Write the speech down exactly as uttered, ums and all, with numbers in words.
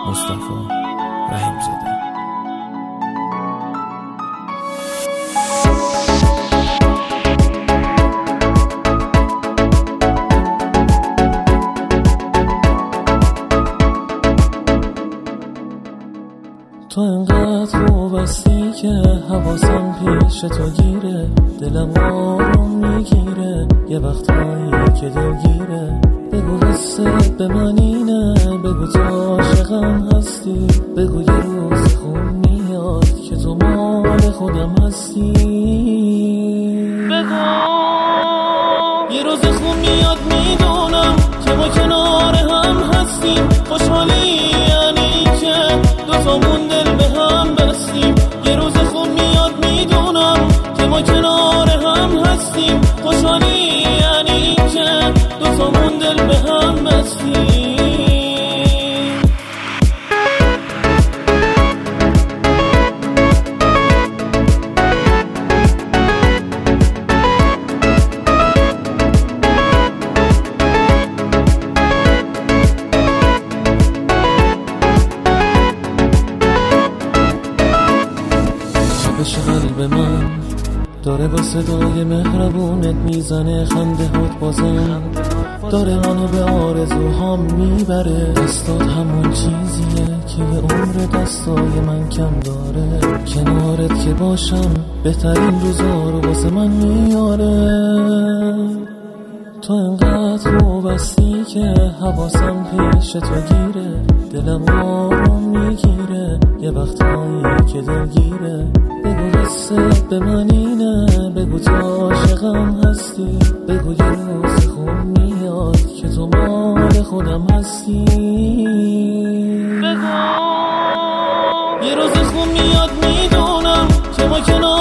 مصطفی رحیم زاده. تو انقدر خوب هستی که حواسم پیش تو گیره، دلم آروم میگیره یه وقتایی که دلگیره. بگو حست به من اینه، بگو تو عاشقم هستی، بگو یه روز خوب میاد که تو مال خودم هستی. بگو یه روز خوب میاد میدونم که ما کنار هم هستیم. خوشحالی یعنی که دوتامون دل به هم بستیم. یه روز خوب میاد میدونم که ما کنار هم هستیم. خوشحالی یعنی که دوتامون دل به هم بستیم. عشق قلب من داره با صدای مهربونت میزنه، خنده هات بازم داره منو به آرزوهام میبره. دستات همون چیزیه که یه عمر دستای من کم داره. کنارت که باشم بهترین روزا رو واسه من میاره. تو انقدر خوب هستی که حواسم پیش تو گیره، دلم آروم میگیره یه وقتایی که دلگیره. بگو حست به من اینه، بگو تو عاشقم هستی، بگو یه روز خوب میاد که تو مال خودم هستی. بگو یه روز خوب میاد میدونم که ما کنار